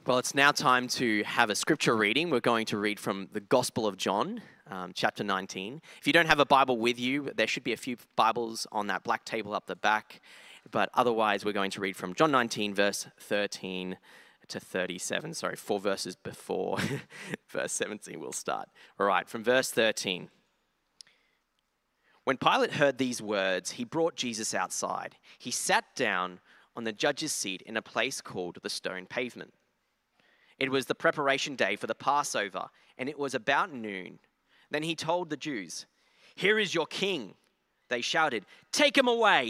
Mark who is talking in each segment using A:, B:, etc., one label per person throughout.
A: Well, it's now time to have a scripture reading. We're going to read from the Gospel of John, chapter 19. If you don't have a Bible with you, there should be a few Bibles on that black table up the back. But otherwise, we're going to read from John 19, verse 13 to 37. Sorry, 4 verses before verse 17 we'll start. All right, from verse 13. When Pilate heard these words, he brought Jesus outside. He sat down on the judge's seat in a place called the Stone Pavement. It was the preparation day for the Passover, and it was about noon. Then he told the Jews, "Here is your king." They shouted, take him away,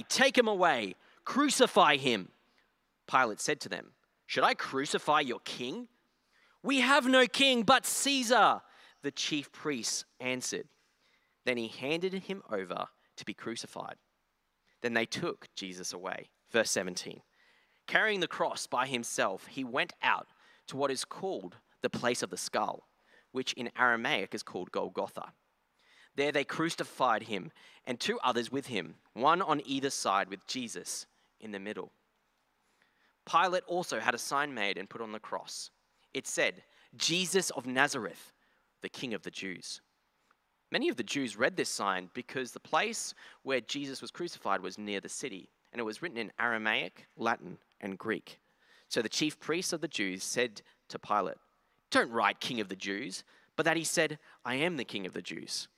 A: crucify him." Pilate said to them, "Should I crucify your king?" "We have no king but Caesar," the chief priests answered. Then he handed him over to be crucified. Then they took Jesus away. Verse 17. Carrying the cross by himself, he went out to what is called the place of the skull, which in Aramaic is called Golgotha. There they crucified him and 2 others with him, one on either side with Jesus in the middle. Pilate also had a sign made and put on the cross. It said, "Jesus of Nazareth, the King of the Jews." Many of the Jews read this sign because the place where Jesus was crucified was near the city, and it was written in Aramaic, Latin, and Greek. So the chief priests of the Jews said to Pilate, "Don't write King of the Jews, but that he said, 'I am the King of the Jews.'"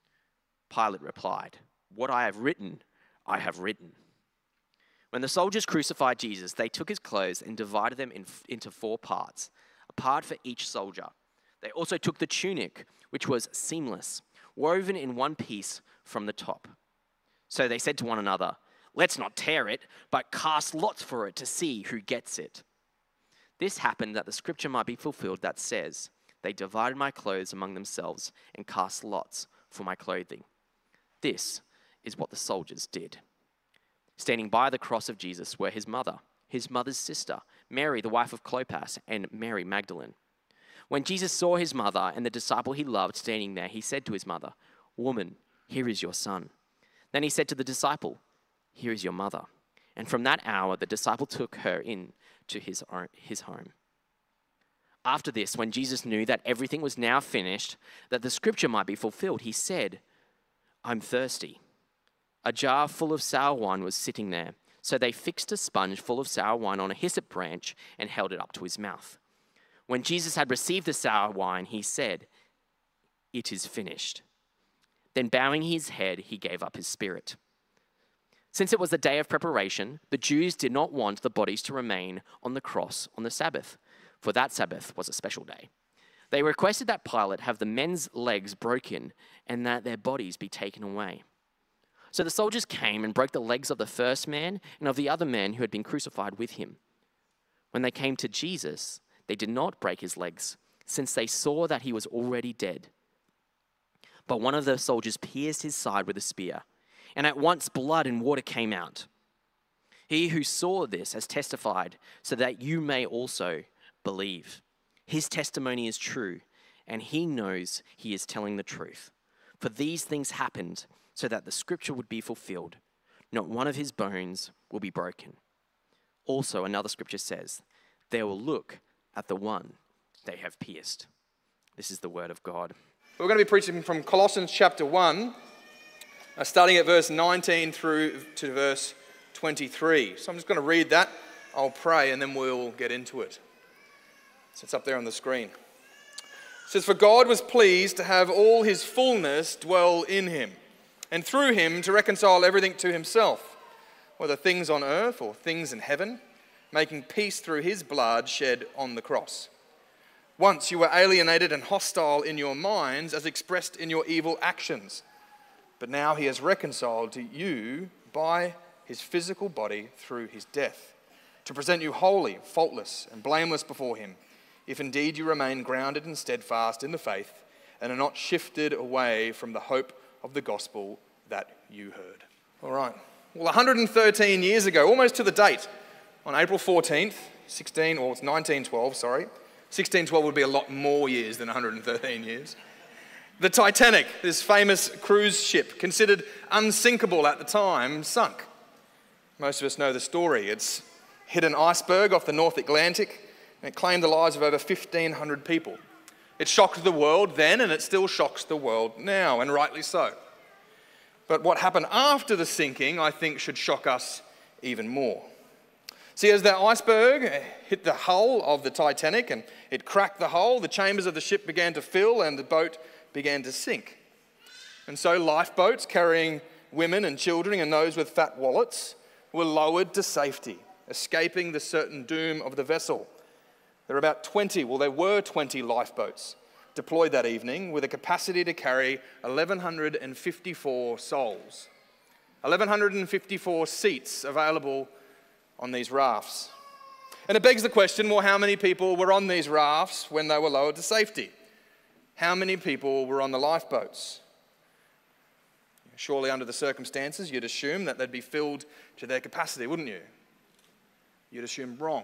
A: Pilate replied, "What I have written, I have written." When the soldiers crucified Jesus, they took his clothes and divided them into 4 parts, a part for each soldier. They also took the tunic, which was seamless, woven in one piece from the top. So they said to one another, "Let's not tear it, but cast lots for it to see who gets it." This happened that the scripture might be fulfilled that says, "They divided my clothes among themselves and cast lots for my clothing." This is what the soldiers did. Standing by the cross of Jesus were his mother, his mother's sister, Mary, the wife of Clopas, and Mary Magdalene. When Jesus saw his mother and the disciple he loved standing there, he said to his mother, "Woman, here is your son." Then he said to the disciple, "Here is your mother." And from that hour, the disciple took her in to his home. After this, when Jesus knew that everything was now finished, that the scripture might be fulfilled, he said, "I'm thirsty." A jar full of sour wine was sitting there. So they fixed a sponge full of sour wine on a hyssop branch and held it up to his mouth. When Jesus had received the sour wine, he said, "It is finished." Then bowing his head, he gave up his spirit. Since it was the day of preparation, the Jews did not want the bodies to remain on the cross on the Sabbath, for that Sabbath was a special day. They requested that Pilate have the men's legs broken and that their bodies be taken away. So the soldiers came and broke the legs of the first man and of the other man who had been crucified with him. When they came to Jesus, they did not break his legs, since they saw that he was already dead. But one of the soldiers pierced his side with a spear, and at once blood and water came out. He who saw this has testified, so that you may also believe. His testimony is true, and he knows he is telling the truth. For these things happened so that the scripture would be fulfilled. Not one of his bones will be broken. Also, another scripture says, "They will look at the one they have pierced." This is the word of God.
B: We're going to be preaching from Colossians chapter 1, starting at verse 19 through to verse 23. So I'm just going to read that, I'll pray, and then we'll get into it. So it's up there on the screen. It says, "For God was pleased to have all his fullness dwell in him, and through him to reconcile everything to himself, whether things on earth or things in heaven, making peace through his blood shed on the cross. Once you were alienated and hostile in your minds, as expressed in your evil actions. But now he has reconciled to you by his physical body through his death, to present you holy, faultless, and blameless before him, if indeed you remain grounded and steadfast in the faith, and are not shifted away from the hope of the gospel that you heard." All right. Well, 113 years ago, almost to the date, on April 14th, 1912, 1612 would be a lot more years than 113 years. The Titanic, this famous cruise ship, considered unsinkable at the time, sunk. Most of us know the story. It's hit an iceberg off the North Atlantic, And it claimed the lives of over 1,500 people. It shocked the world then, and it still shocks the world now, and rightly so. But what happened after the sinking, I think, should shock us even more. See, as the iceberg hit the hull of the Titanic and it cracked the hull, the chambers of the ship began to fill and the boat began to sink. And so lifeboats carrying women and children and those with fat wallets were lowered to safety, escaping the certain doom of the vessel. There were 20 lifeboats deployed that evening with a capacity to carry 1,154 souls. 1,154 seats available on these rafts. And it begs the question, well, how many people were on these rafts when they were lowered to safety? How many people were on the lifeboats? Surely under the circumstances, you'd assume that they'd be filled to their capacity, wouldn't you? You'd assume wrong.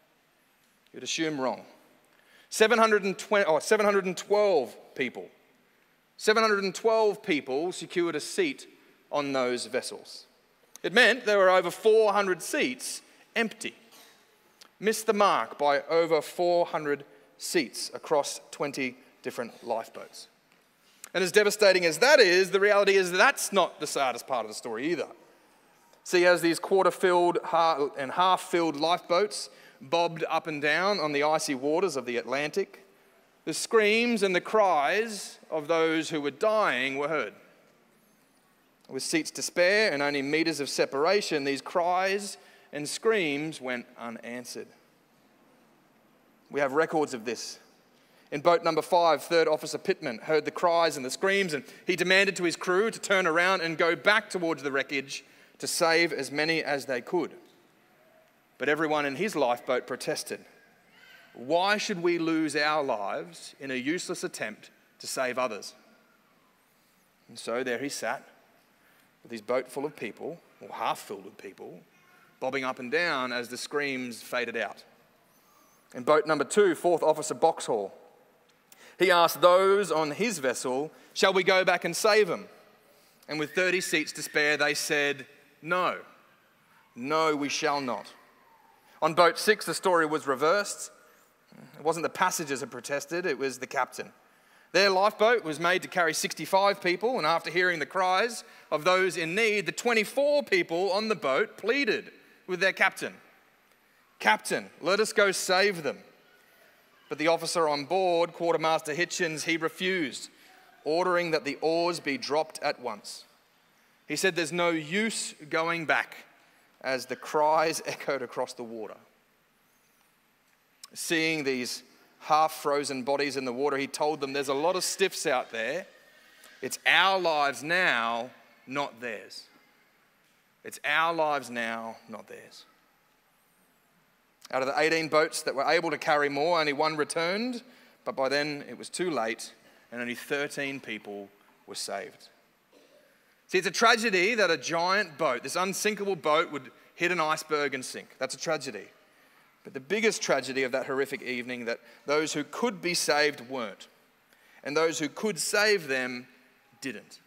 B: 712 people. 712 people secured a seat on those vessels. It meant there were over 400 seats empty. Missed the mark by over 400 seats across 20 different lifeboats. And as devastating as that is, the reality is that's not the saddest part of the story either. See, as these quarter-filled and half-filled lifeboats bobbed up and down on the icy waters of the Atlantic, the screams and the cries of those who were dying were heard. With seats to spare and only meters of separation, these cries and screams went unanswered. We have records of this. In boat number 5, Third Officer Pittman heard the cries and the screams, and he demanded to his crew to turn around and go back towards the wreckage to save as many as they could. But everyone in his lifeboat protested. Why should we lose our lives in a useless attempt to save others? And so there he sat with his boat full of people, or half filled with people, bobbing up and down as the screams faded out. In boat number 2, Fourth Officer Boxhall, he asked those on his vessel, shall we go back and save them? And with 30 seats to spare, they said, no. No, we shall not. On boat 6, the story was reversed. It wasn't the passengers who protested, it was the captain. Their lifeboat was made to carry 65 people, and after hearing the cries of those in need, the 24 people on the boat pleaded with their captain. Captain, let us go save them. But the officer on board, Quartermaster Hitchens, he refused, ordering that the oars be dropped at once. He said there's no use going back as the cries echoed across the water. Seeing these half-frozen bodies in the water, he told them there's a lot of stiffs out there. It's our lives now, not theirs. It's our lives now, not theirs. Out of the 18 boats that were able to carry more, only one returned, but by then it was too late and only 13 people were saved. See, it's a tragedy that a giant boat, this unsinkable boat, would hit an iceberg and sink. That's a tragedy. But the biggest tragedy of that horrific evening, that those who could be saved weren't, and those who could save them didn't.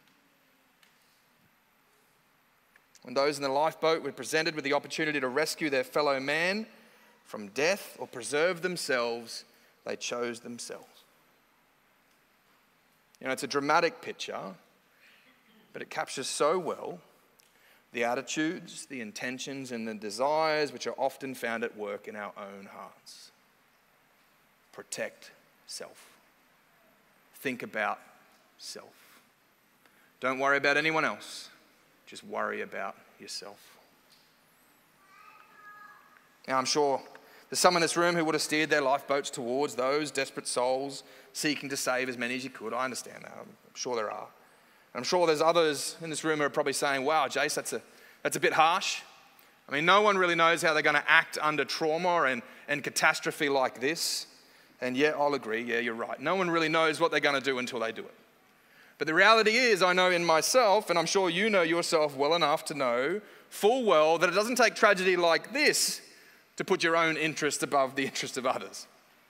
B: When those in the lifeboat were presented with the opportunity to rescue their fellow man from death or preserve themselves, they chose themselves. You know, it's a dramatic picture, but it captures so well the attitudes, the intentions, and the desires which are often found at work in our own hearts. Protect self. Think about self. Don't worry about anyone else. Just worry about yourself. Now, I'm sure there's some in this room who would have steered their lifeboats towards those desperate souls seeking to save as many as you could. I understand that. I'm sure there are. I'm sure there's others in this room who are probably saying, wow, Jace, that's a bit harsh. I mean, no one really knows how they're going to act under trauma and catastrophe like this. And yeah, I'll agree. Yeah, you're right. No one really knows what they're going to do until they do it. But the reality is, I know in myself, and I'm sure you know yourself well enough to know full well that it doesn't take tragedy like this to put your own interest above the interest of others.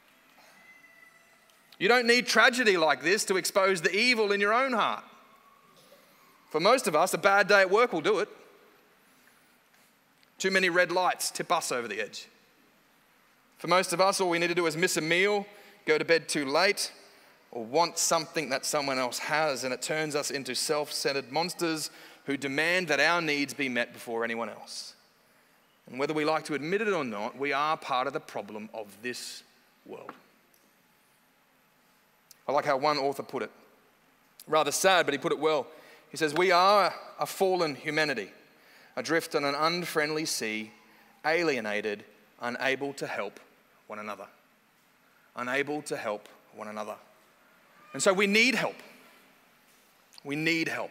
B: You don't need tragedy like this to expose the evil in your own heart. For most of us, a bad day at work will do it. Too many red lights tip us over the edge. For most of us, all we need to do is miss a meal, go to bed too late, or want something that someone else has, and it turns us into self-centered monsters who demand that our needs be met before anyone else. And whether we like to admit it or not, we are part of the problem of this world. I like how one author put it. Rather sad, but he put it well. He says, we are a fallen humanity, adrift on an unfriendly sea, alienated, unable to help one another. Unable to help one another. And so we need help. We need help.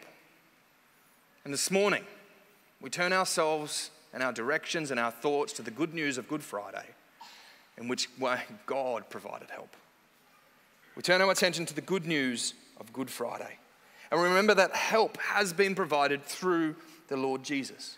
B: And this morning, we turn ourselves and our directions and our thoughts to the good news of Good Friday, in which way God provided help. We turn our attention to the good news of Good Friday. And remember that help has been provided through the Lord Jesus.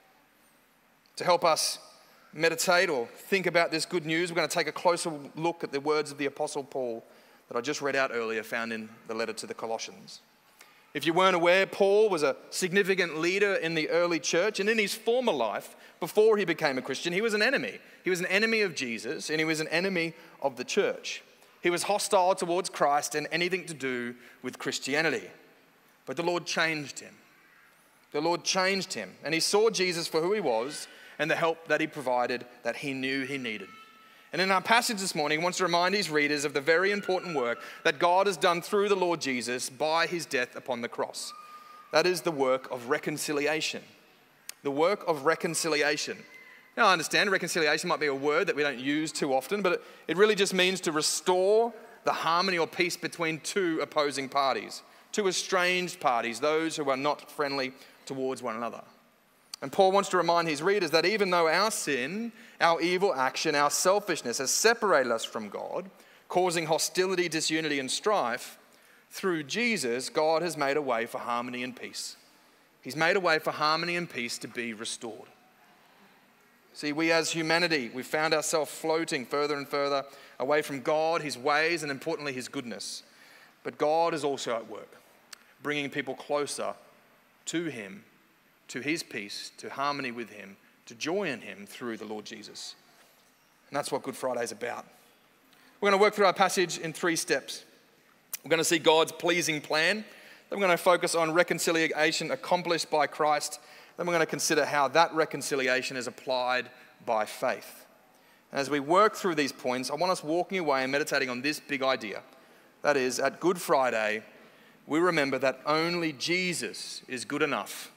B: To help us meditate or think about this good news, we're going to take a closer look at the words of the Apostle Paul that I just read out earlier, found in the letter to the Colossians. If you weren't aware, Paul was a significant leader in the early church, and in his former life, before he became a Christian, he was an enemy. He was an enemy of Jesus, and he was an enemy of the church. He was hostile towards Christ and anything to do with Christianity. But the Lord changed him. The Lord changed him, and he saw Jesus for who he was and the help that he provided that he knew he needed. And in our passage this morning, he wants to remind his readers of the very important work that God has done through the Lord Jesus by his death upon the cross. That is the work of reconciliation. The work of reconciliation. Now, I understand reconciliation might be a word that we don't use too often, but it really just means to restore the harmony or peace between two opposing parties, two estranged parties, those who are not friendly towards one another. And Paul wants to remind his readers that even though our sin, our evil action, our selfishness has separated us from God, causing hostility, disunity, and strife, through Jesus, God has made a way for harmony and peace. He's made a way for harmony and peace to be restored. See, we as humanity, we've found ourselves floating further and further away from God, his ways, and importantly, his goodness. But God is also at work, bringing people closer to him, to his peace, to harmony with him, to joy in him through the Lord Jesus. And that's what Good Friday is about. We're going to work through our passage in 3 steps. We're going to see God's pleasing plan. Then we're going to focus on reconciliation accomplished by Christ. Then we're going to consider how that reconciliation is applied by faith. And as we work through these points, I want us walking away and meditating on this big idea. That is, at Good Friday, we remember that only Jesus is good enough.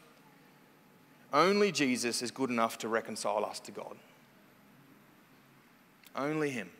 B: Only Jesus is good enough to reconcile us to God. Only him.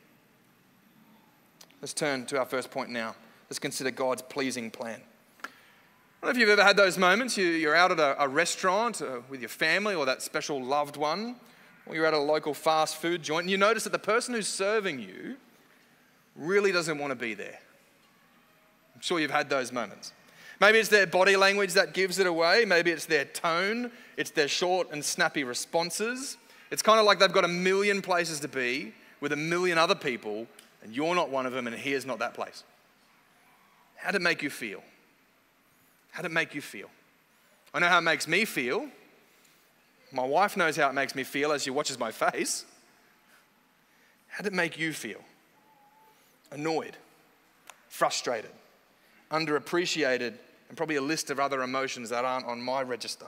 B: Let's turn to our first point now. Let's consider God's pleasing plan. I don't know if you've ever had those moments. You're out at a restaurant with your family or that special loved one, or you're at a local fast food joint, and you notice that the person who's serving you really doesn't want to be there. I'm sure you've had those moments. Maybe it's their body language that gives it away. Maybe it's their tone. It's their short and snappy responses. It's kind of like they've got a million places to be with a million other people, and you're not one of them, and here's not that place. How did it make you feel? How did it make you feel? I know how it makes me feel. My wife knows how it makes me feel as she watches my face. How did it make you feel? Annoyed, frustrated, underappreciated, and probably a list of other emotions that aren't on my register.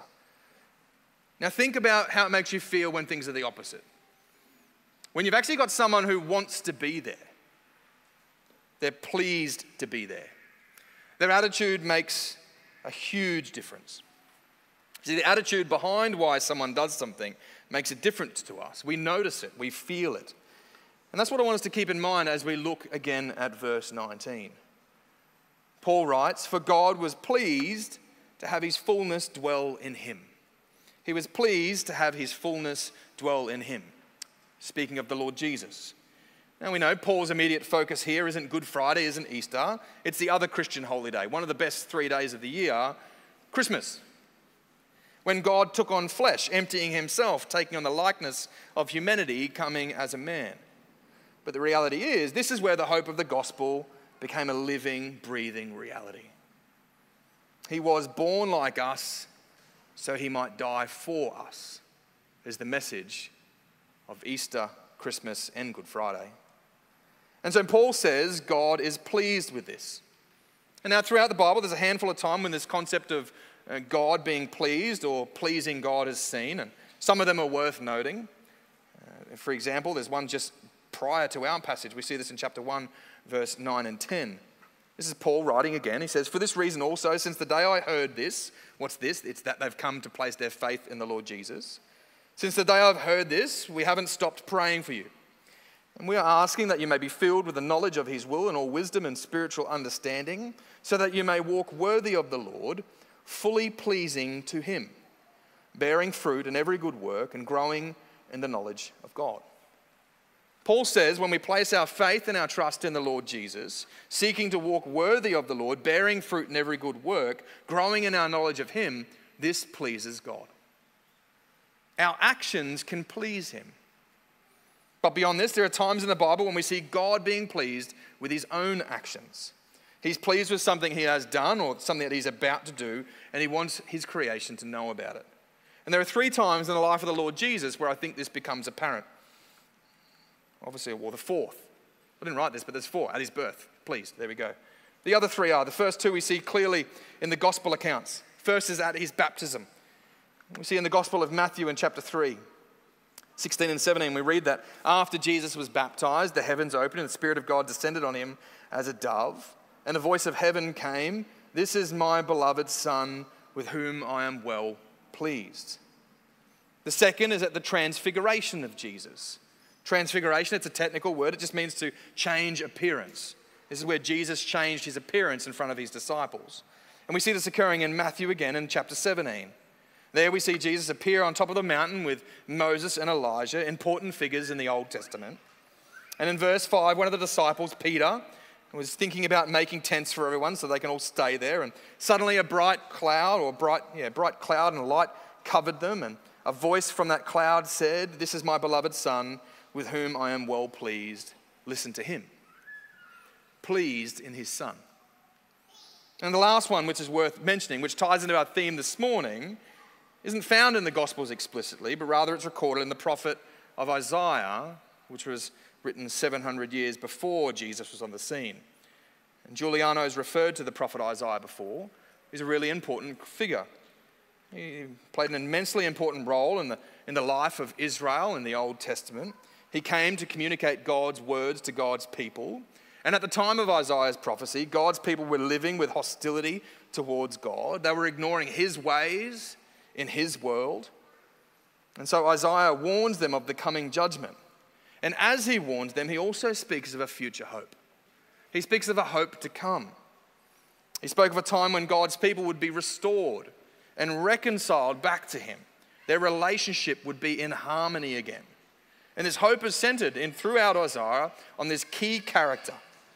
B: Now think about how it makes you feel when things are the opposite. When you've actually got someone who wants to be there. They're pleased to be there. Their attitude makes a huge difference. See, the attitude behind why someone does something makes a difference to us. We notice it, we feel it. And that's what I want us to keep in mind as we look again at verse 19. Paul writes, "For God was pleased to have his fullness dwell in him." He was pleased to have his fullness dwell in him. Speaking of the Lord Jesus. Now we know Paul's immediate focus here isn't Good Friday, isn't Easter. It's the other Christian holiday, one of the best 3 days of the year, Christmas. When God took on flesh, emptying himself, taking on the likeness of humanity, coming as a man. But the reality is, this is where the hope of the gospel became a living, breathing reality. He was born like us so he might die for us, is the message of Easter Christmas and Good Friday. And so Paul says God is pleased with this. And now throughout the Bible, there's a handful of time when this concept of God being pleased or pleasing God is seen, and some of them are worth noting. For example, there's one just prior to our passage. We see this in chapter 1, verse 9 and 10. This is Paul writing again. He says, "For this reason also, since the day I heard this," what's this? It's that they've come to place their faith in the Lord Jesus. "Since the day I've heard this, we haven't stopped praying for you. And we are asking that you may be filled with the knowledge of his will and all wisdom and spiritual understanding, so that you may walk worthy of the Lord, fully pleasing to him, bearing fruit in every good work and growing in the knowledge of God." Paul says when we place our faith and our trust in the Lord Jesus, seeking to walk worthy of the Lord, bearing fruit in every good work, growing in our knowledge of him, this pleases God. Our actions can please him. But beyond this, there are times in the Bible when we see God being pleased with his own actions. He's pleased with something he has done or something that he's about to do, and he wants his creation to know about it. And there are 3 times in the life of the Lord Jesus where I think this becomes apparent. Obviously, well, the 4th. I didn't write this, but there's 4 at his birth. Pleased, there we go. The other 3 are, the first 2 we see clearly in the gospel accounts. First is at his baptism. We see in the Gospel of Matthew in chapter 3, 16 and 17, we read that after Jesus was baptized, the heavens opened and the Spirit of God descended on him as a dove, and a voice of heaven came, "This is my beloved Son, with whom I am well pleased." The second is at the transfiguration of Jesus. Transfiguration, it's a technical word. It just means to change appearance. This is where Jesus changed his appearance in front of his disciples. And we see this occurring in Matthew again in chapter 17. There we see Jesus appear on top of the mountain with Moses and Elijah, important figures in the Old Testament. And in verse 5, one of the disciples, Peter, was thinking about making tents for everyone so they can all stay there. And suddenly a bright cloud and light covered them. And a voice from that cloud said, "This is my beloved Son, with whom I am well pleased. Listen to him." Pleased in his Son. And the last one, which is worth mentioning, which ties into our theme this morning, isn't found in the Gospels explicitly, but rather it's recorded in the prophet of Isaiah, which was written 700 years before Jesus was on the scene. And Giuliano has referred to the prophet Isaiah before. He's a really important figure. He played an immensely important role in the life of Israel in the Old Testament. He came to communicate God's words to God's people. And at the time of Isaiah's prophecy, God's people were living with hostility towards God. They were ignoring his ways in his world. And so Isaiah warns them of the coming judgment. And as he warns them, he also speaks of a future hope. He speaks of a hope to come. He spoke of a time when God's people would be restored and reconciled back to him. Their relationship would be in harmony again. And this hope is centered throughout Isaiah on this key character.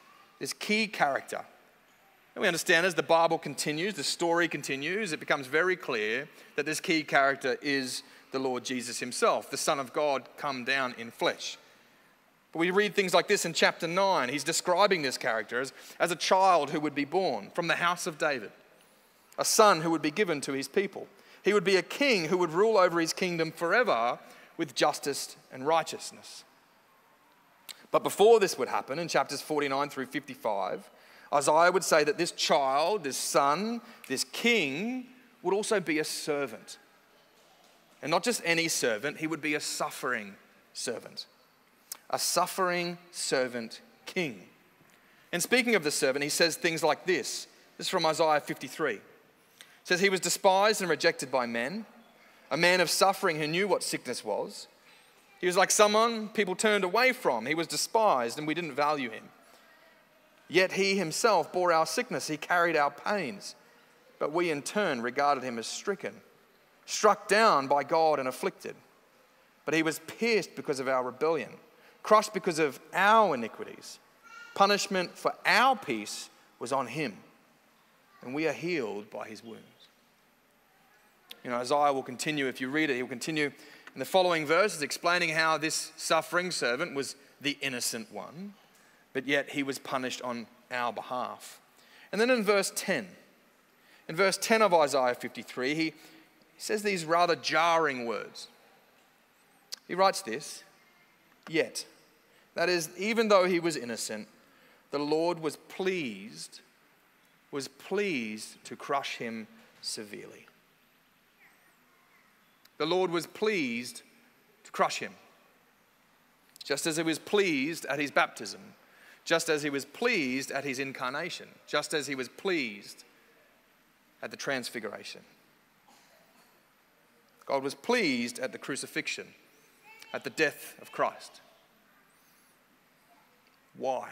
B: And we understand as the Bible continues, the story continues, it becomes very clear that this key character is the Lord Jesus himself, the Son of God come down in flesh. But we read things like this in chapter 9. He's describing this character as a child who would be born from the house of David, a son who would be given to his people. He would be a king who would rule over his kingdom forever with justice and righteousness. But before this would happen, in chapters 49 through 55, Isaiah would say that this child, this son, this king, would also be a servant. And not just any servant, he would be a suffering servant. A suffering servant king. And speaking of the servant, he says things like this. This is from Isaiah 53. It says, "He was despised and rejected by men, a man of suffering who knew what sickness was. He was like someone people turned away from. He was despised and we didn't value him. Yet he himself bore our sickness. He carried our pains. But we in turn regarded him as stricken, struck down by God and afflicted. But he was pierced because of our rebellion, crushed because of our iniquities. Punishment for our peace was on him, and we are healed by his wounds." Isaiah will continue, if you read it, he'll continue in the following verses explaining how this suffering servant was the innocent one, but yet he was punished on our behalf. And then in verse 10 of Isaiah 53, he says these rather jarring words. He writes this, Yet, that is, even though he was innocent, the Lord was pleased to crush him severely. The Lord was pleased to crush him, just as he was pleased at his baptism, just as he was pleased at his incarnation, just as he was pleased at the transfiguration. God was pleased at the crucifixion, at the death of Christ. Why?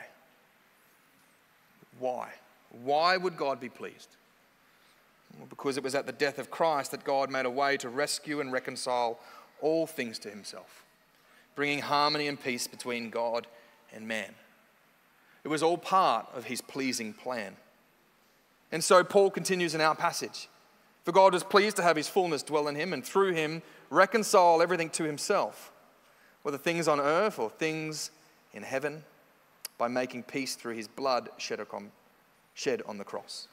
B: Why? Why would God be pleased? Well, because it was at the death of Christ that God made a way to rescue and reconcile all things to himself, bringing harmony and peace between God and man. It was all part of his pleasing plan. And so Paul continues in our passage. For God was pleased to have his fullness dwell in him, and through him reconcile everything to himself, whether things on earth or things in heaven, by making peace through his blood shed on the cross.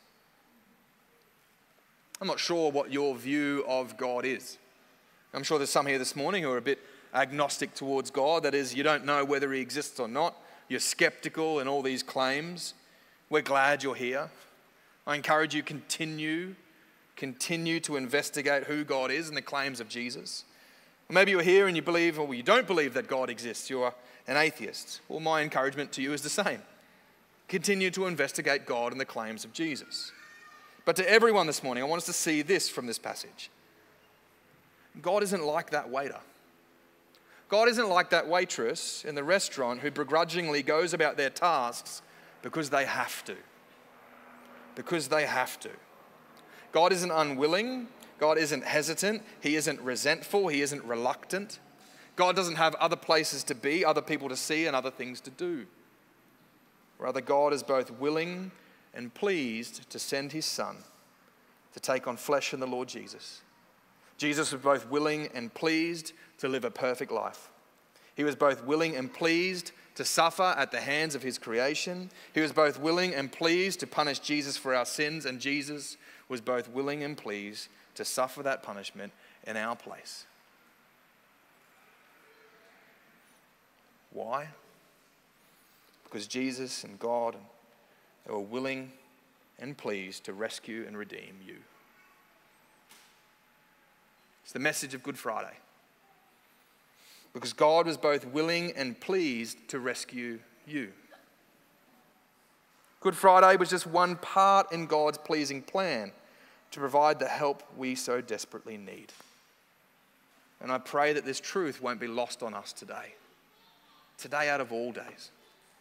B: I'm not sure what your view of God is. I'm sure there's some here this morning who are a bit agnostic towards God. That is, you don't know whether he exists or not. You're skeptical in all these claims. We're glad you're here. I encourage you, continue to investigate who God is and the claims of Jesus. Or maybe you're here and you believe, or you don't believe that God exists. You're an atheist. Well, my encouragement to you is the same. Continue to investigate God and the claims of Jesus. But to everyone this morning, I want us to see this from this passage. God isn't like that waiter. God isn't like that waitress in the restaurant who begrudgingly goes about their tasks because they have to. Because they have to. God isn't unwilling. God isn't hesitant. He isn't resentful. He isn't reluctant. God doesn't have other places to be, other people to see, and other things to do. Rather, God is both willing and pleased to send his Son to take on flesh in the Lord Jesus. Jesus was both willing and pleased to live a perfect life. He was both willing and pleased to suffer at the hands of his creation. He was both willing and pleased to punish Jesus for our sins, and Jesus was both willing and pleased to suffer that punishment in our place. Why? Because Jesus and God were willing and pleased to rescue and redeem you. It's the message of Good Friday. Because God was both willing and pleased to rescue you. Good Friday was just one part in God's pleasing plan to provide the help we so desperately need. And I pray that this truth won't be lost on us today. Today out of all days.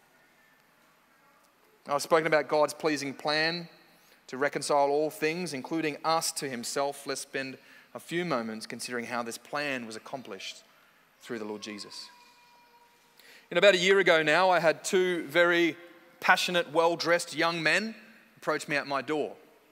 B: I've spoken about God's pleasing plan to reconcile all things, including us to himself. Let's spend a few moments considering how this plan was accomplished through the Lord Jesus. About a year ago now, I had two very passionate, well-dressed young men approach me at my door.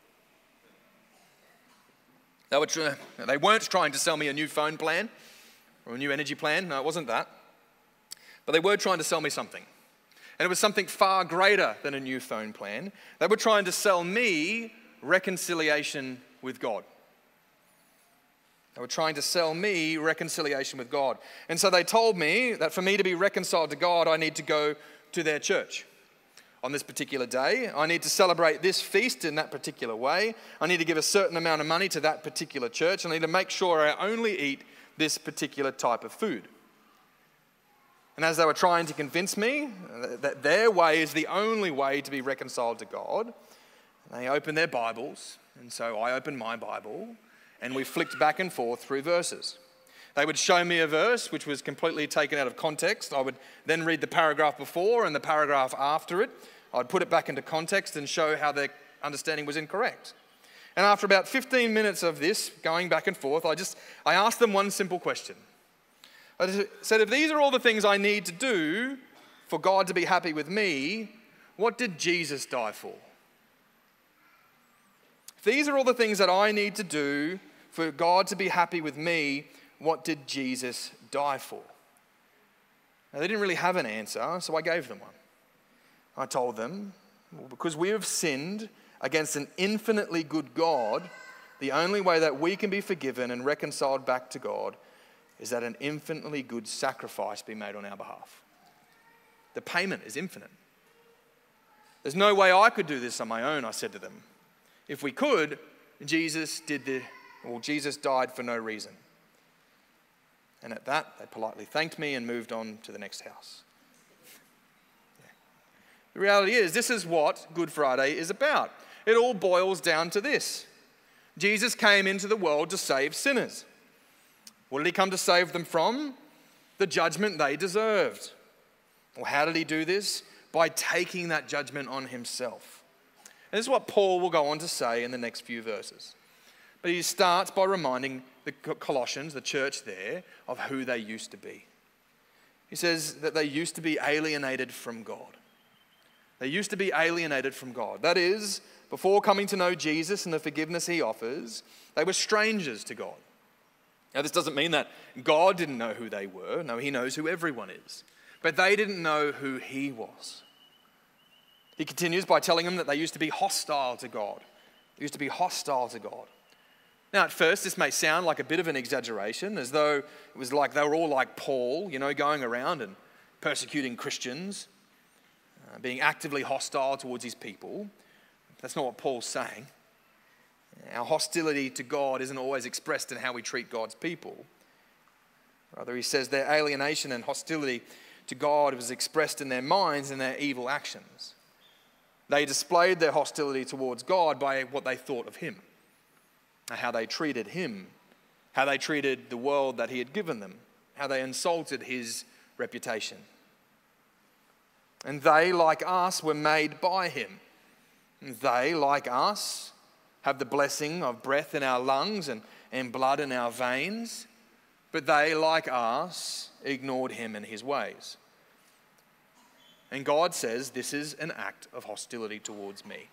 B: They weren't trying to sell me a new phone plan or a new energy plan. No, it wasn't that. But they were trying to sell me something. And it was something far greater than a new phone plan. They were trying to sell me reconciliation with God. They were trying to sell me reconciliation with God. And so they told me that for me to be reconciled to God, I need to go to their church. On this particular day, I need to celebrate this feast in that particular way. I need to give a certain amount of money to that particular church. I need to make sure I only eat this particular type of food. And as they were trying to convince me that their way is the only way to be reconciled to God, they opened their Bibles, and so I opened my Bible, and we flicked back and forth through verses. They would show me a verse which was completely taken out of context. I would then read the paragraph before and the paragraph after it. I'd put it back into context and show how their understanding was incorrect. And after about 15 minutes of this, going back and forth, I asked them one simple question. I said, if these are all the things I need to do for God to be happy with me, what did Jesus die for? If these are all the things that I need to do for God to be happy with me, what did Jesus die for? Now, they didn't really have an answer, so I gave them one. I told them, well, because we have sinned against an infinitely good God, the only way that we can be forgiven and reconciled back to God is that an infinitely good sacrifice be made on our behalf. The payment is infinite. There's no way I could do this on my own, I said to them. If we could, Jesus died for no reason. And at that, they politely thanked me and moved on to the next house. The reality is, this is what Good Friday is about. It all boils down to this. Jesus came into the world to save sinners. What did he come to save them from? The judgment they deserved. Well, how did he do this? By taking that judgment on himself. And this is what Paul will go on to say in the next few verses. But he starts by reminding the Colossians, the church there, of who they used to be. He says that they used to be alienated from God. They used to be alienated from God. That is, before coming to know Jesus and the forgiveness he offers, they were strangers to God. Now, this doesn't mean that God didn't know who they were. No, he knows who everyone is. But they didn't know who he was. He continues by telling them that they used to be hostile to God. They used to be hostile to God. Now, at first, this may sound like a bit of an exaggeration, as though it was like they were all like Paul, going around and persecuting Christians, being actively hostile towards his people. That's not what Paul's saying. Our hostility to God isn't always expressed in how we treat God's people. Rather, he says their alienation and hostility to God was expressed in their minds and their evil actions. They displayed their hostility towards God by what they thought of him, how they treated him, how they treated the world that he had given them, how they insulted his reputation. And they, like us, were made by him. They, like us, have the blessing of breath in our lungs and blood in our veins, but they, like us, ignored him and his ways. And God says this is an act of hostility towards me.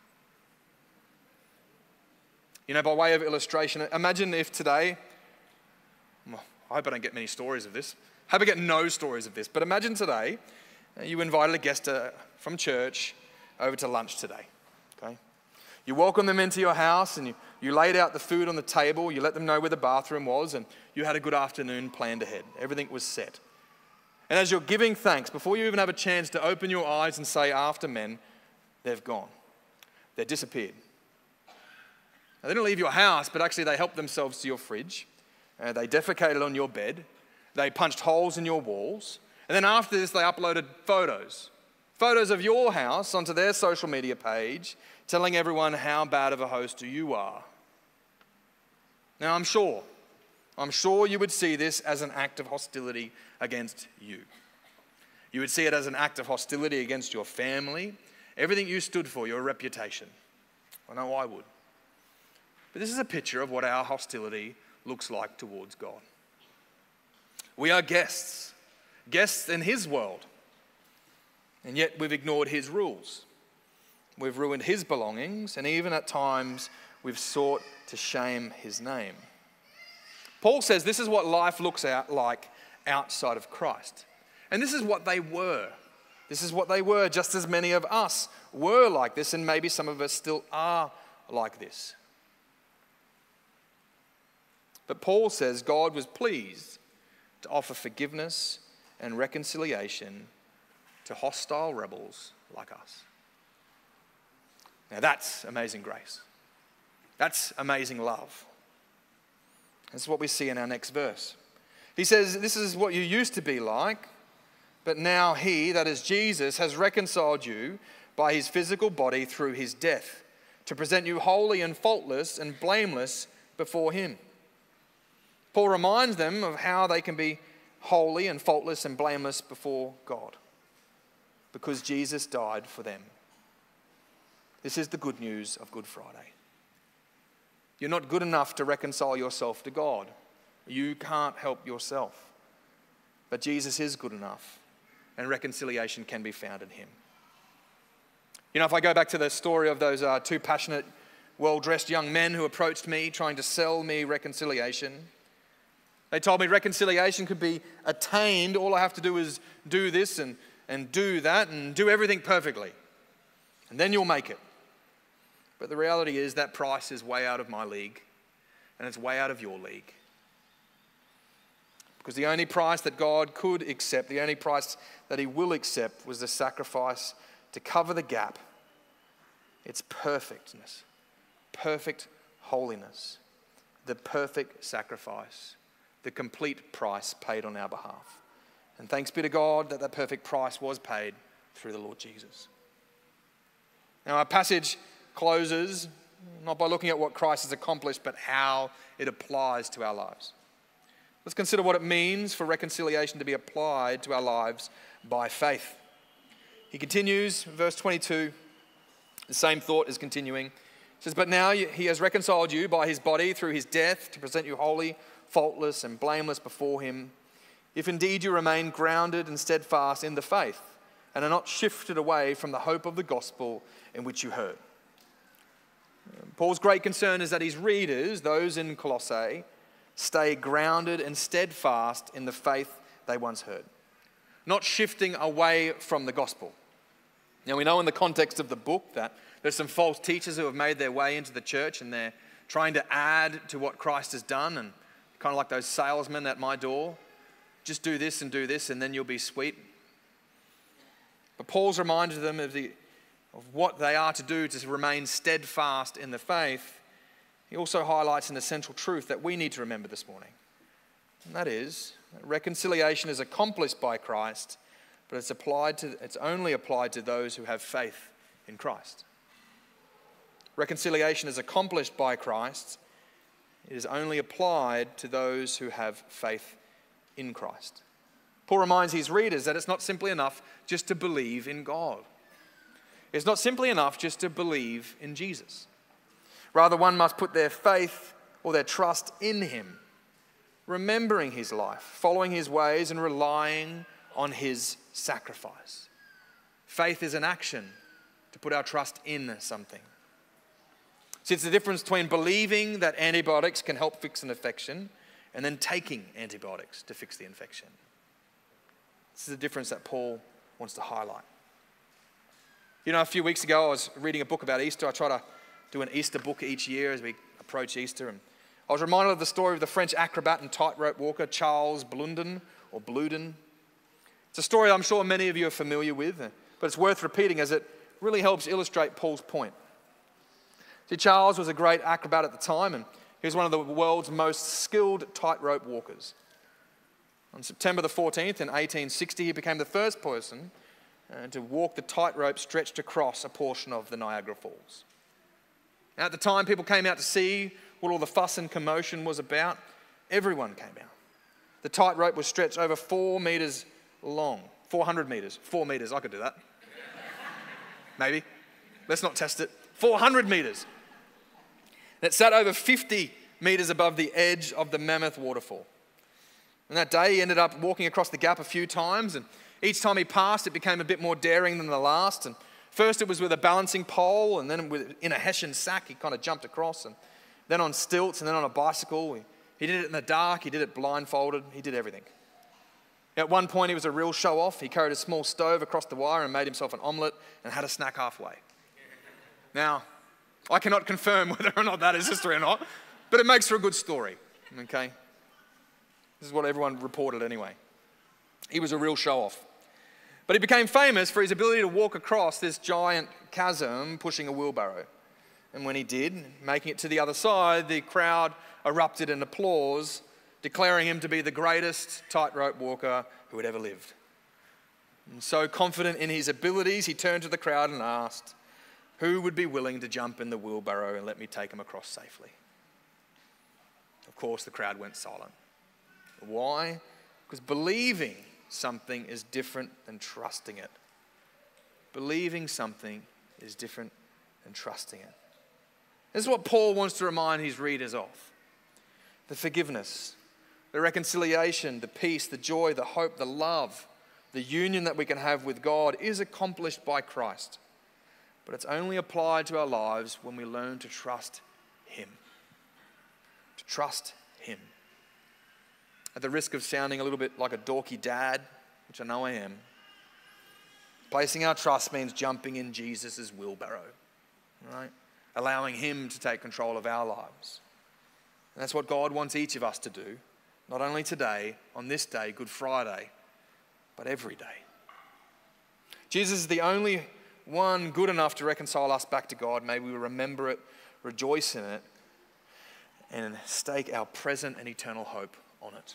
B: By way of illustration, imagine if today, I hope I don't get many stories of this, I hope I get no stories of this, but imagine today you invited a guest from church over to lunch today. Okay? You welcome them into your house and you laid out the food on the table, you let them know where the bathroom was, and you had a good afternoon planned ahead. Everything was set. And as you're giving thanks, before you even have a chance to open your eyes and say after men, they've gone. They've disappeared. Now, they didn't leave your house, but actually they helped themselves to your fridge. They defecated on your bed. They punched holes in your walls. And then after this, they uploaded photos of your house onto their social media page, telling everyone how bad of a host you are. Now, I'm sure you would see this as an act of hostility against you. You would see it as an act of hostility against your family, everything you stood for, your reputation. I know I would. But this is a picture of what our hostility looks like towards God. We are guests in his world, and yet we've ignored his rules. We've ruined his belongings, and even at times we've sought to shame his name. Paul says this is what life looks like outside of Christ. And this is what they were. This is what they were, just as many of us were like this, and maybe some of us still are like this. But Paul says God was pleased to offer forgiveness and reconciliation to hostile rebels like us. Now that's amazing grace. That's amazing love. That's what we see in our next verse. He says, this is what you used to be like, but now he, that is Jesus, has reconciled you by his physical body through his death, to present you holy and faultless and blameless before him. Paul reminds them of how they can be holy and faultless and blameless before God, because Jesus died for them. This is the good news of Good Friday. You're not good enough to reconcile yourself to God. You can't help yourself. But Jesus is good enough, and reconciliation can be found in him. If I go back to the story of those two passionate, well-dressed young men who approached me trying to sell me reconciliation, they told me reconciliation could be attained. All I have to do is do this and do that and do everything perfectly. And then you'll make it. But the reality is that price is way out of my league, and it's way out of your league. Because the only price that God could accept, the only price that he will accept, was the sacrifice to cover the gap. It's perfectness, perfect holiness, the perfect sacrifice, the complete price paid on our behalf. And thanks be to God that that perfect price was paid through the Lord Jesus. Now our passage closes not by looking at what Christ has accomplished, but how it applies to our lives. Let's consider what it means for reconciliation to be applied to our lives by faith. He continues, verse 22, the same thought is continuing. It says, "But now he has reconciled you by his body through his death to present you holy, faultless, and blameless before him, if indeed you remain grounded and steadfast in the faith, and are not shifted away from the hope of the gospel in which you heard." Paul's great concern is that his readers, those in Colossae, stay grounded and steadfast in the faith they once heard, not shifting away from the gospel. Now we know in the context of the book that there's some false teachers who have made their way into the church and they're trying to add to what Christ has done, and kind of like those salesmen at my door, just do this and then you'll be sweet. But Paul's reminded them of what they are to do to remain steadfast in the faith. He also highlights an essential truth that we need to remember this morning. And that is, that reconciliation is accomplished by Christ, but it's only applied to those who have faith in Christ. Reconciliation is accomplished by Christ. It is only applied to those who have faith in Christ. Paul reminds his readers that it's not simply enough just to believe in God. It's not simply enough just to believe in Jesus. Rather, one must put their faith or their trust in him, remembering his life, following his ways, and relying on his sacrifice. Faith is an action to put our trust in something. See, it's the difference between believing that antibiotics can help fix an infection and then taking antibiotics to fix the infection. This is the difference that Paul wants to highlight. You know, a few weeks ago I was reading a book about Easter. I try to do an Easter book each year as we approach Easter. And I was reminded of the story of the French acrobat and tightrope walker Charles Blondin. It's a story I'm sure many of you are familiar with, but it's worth repeating as it really helps illustrate Paul's point. See, Charles was a great acrobat at the time, and he was one of the world's most skilled tightrope walkers. On September the 14th in 1860, he became the first person to walk the tightrope stretched across a portion of the Niagara Falls. Now, at the time, people came out to see what all the fuss and commotion was about. Everyone came out. The tightrope was stretched over 4 meters long. 400 meters. 4 meters, I could do that. Maybe. Let's not test it. 400 meters. It sat over 50 meters above the edge of the Mammoth Waterfall. And that day, he ended up walking across the gap a few times, and each time he passed, it became a bit more daring than the last. And first it was with a balancing pole, and then in a Hessian sack, he kind of jumped across, and then on stilts, and then on a bicycle. He did it in the dark, he did it blindfolded, he did everything. At one point, he was a real show-off. He carried a small stove across the wire and made himself an omelette and had a snack halfway. Now, I cannot confirm whether or not that is history or not, but it makes for a good story, okay? This is what everyone reported anyway. He was a real show-off. But he became famous for his ability to walk across this giant chasm pushing a wheelbarrow. And when he did, making it to the other side, the crowd erupted in applause, declaring him to be the greatest tightrope walker who had ever lived. And so confident in his abilities, he turned to the crowd and asked, "Who would be willing to jump in the wheelbarrow and let me take him across safely?" Of course, the crowd went silent. Why? Because believing something is different than trusting it. Believing something is different than trusting it. This is what Paul wants to remind his readers of. The forgiveness, the reconciliation, the peace, the joy, the hope, the love, the union that we can have with God is accomplished by Christ. But it's only applied to our lives when we learn to trust him. To trust him. At the risk of sounding a little bit like a dorky dad, which I know I am, placing our trust means jumping in Jesus' wheelbarrow, right? Allowing him to take control of our lives. And that's what God wants each of us to do not only today, on this day, Good Friday, but every day. Jesus is the only one good enough to reconcile us back to God. May we remember it, rejoice in it, and stake our present and eternal hope on it.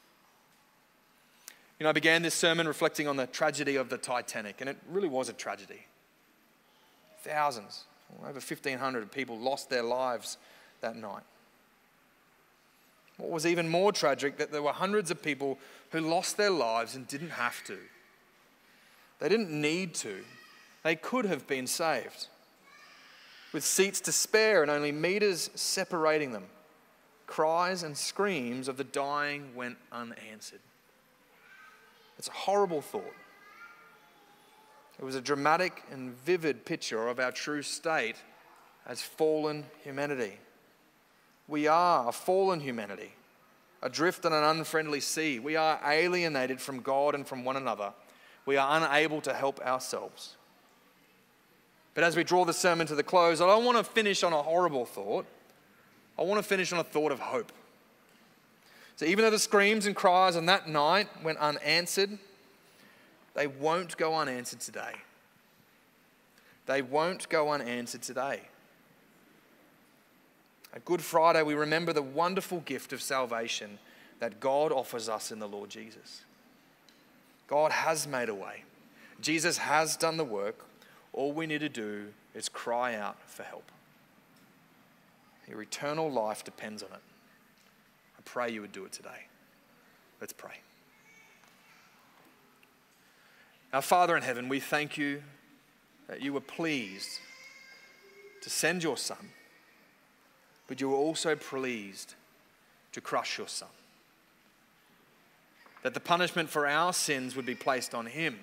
B: I began this sermon reflecting on the tragedy of the Titanic, and it really was a tragedy. Thousands, over 1,500 people lost their lives that night. What was even more tragic, that there were hundreds of people who lost their lives and didn't have to. They didn't need to. They could have been saved. With seats to spare and only meters separating them, cries and screams of the dying went unanswered. It's a horrible thought. It was a dramatic and vivid picture of our true state as fallen humanity. We are a fallen humanity, adrift on an unfriendly sea. We are alienated from God and from one another. We are unable to help ourselves. But as we draw the sermon to the close, I don't want to finish on a horrible thought. I want to finish on a thought of hope. So even though the screams and cries on that night went unanswered, they won't go unanswered today. They won't go unanswered today. At Good Friday, we remember the wonderful gift of salvation that God offers us in the Lord Jesus. God has made a way. Jesus has done the work. All we need to do is cry out for help. Your eternal life depends on it. I pray you would do it today. Let's pray. Our Father in heaven, we thank you that you were pleased to send your Son, but you were also pleased to crush your Son. That the punishment for our sins would be placed on him.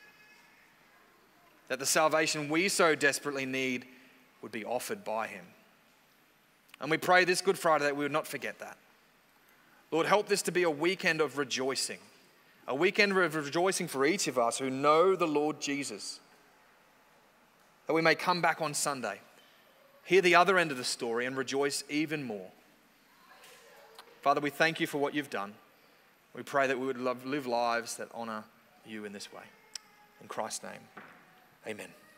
B: That the salvation we so desperately need would be offered by him. And we pray this Good Friday that we would not forget that. Lord, help this to be a weekend of rejoicing. A weekend of rejoicing for each of us who know the Lord Jesus. That we may come back on Sunday, hear the other end of the story and rejoice even more. Father, we thank you for what you've done. We pray that we would live lives that honour you in this way. In Christ's name, amen.